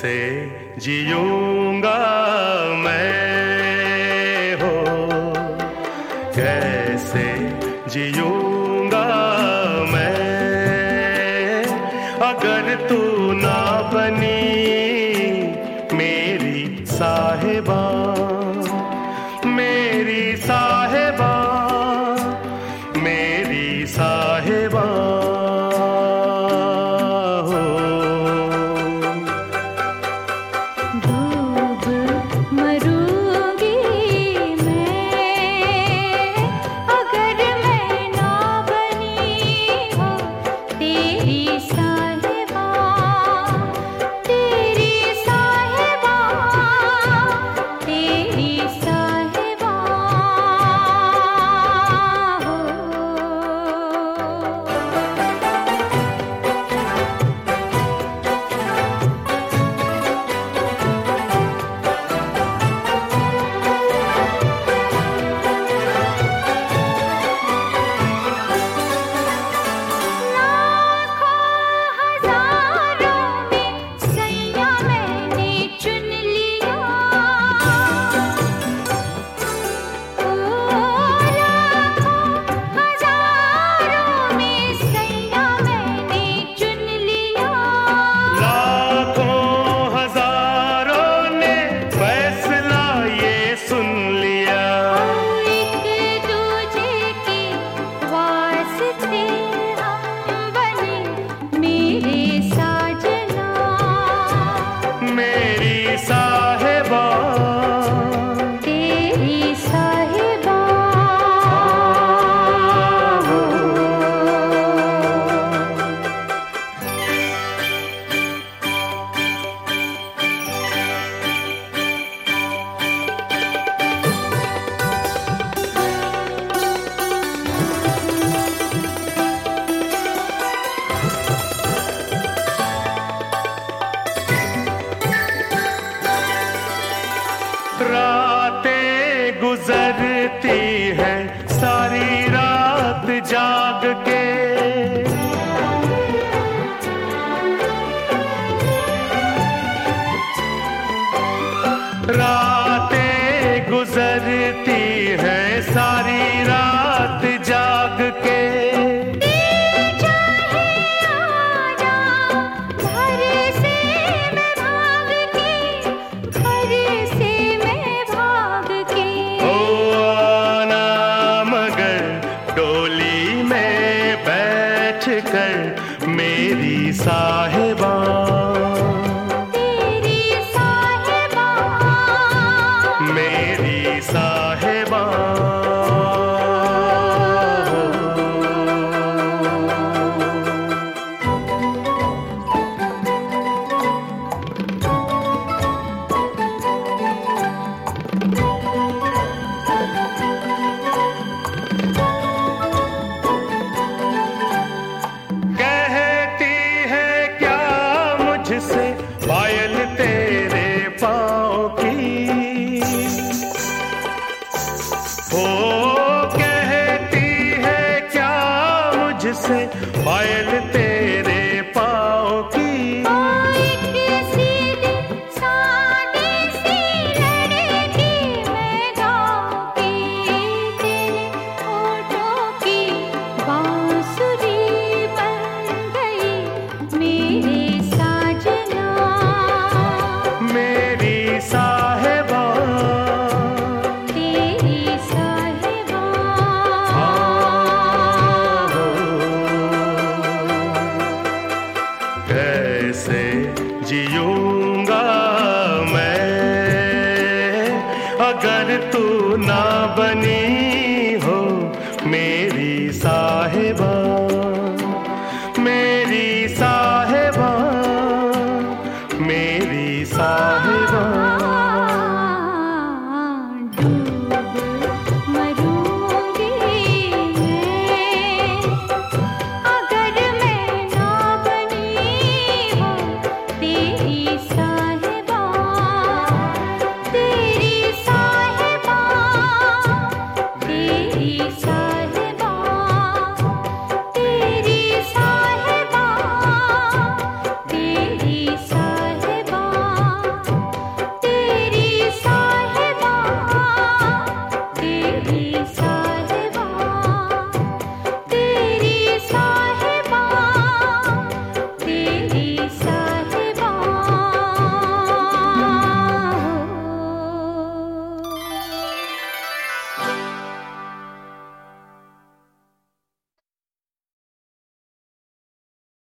कैसे जीऊंगा मैं हो, कैसे जीऊंगा मैं अगर तू ना बनी मेरी साहिबा, मेरी साहिबा, मेरी साहिबा। रातें गुजरती है सारी रात जाग के, रातें गुजरती है सारी रात जाग के। कर मेरी साहिबा, तेरी साहिबा, मेरी साहिबा। से पायल तेरे पाँव की हो, कहती है क्या मुझसे पायल तेरे पाँव की। कैसे जीऊंगा मैं अगर तू ना बनी हो मेरी साहिबा, मेरी साहिबा।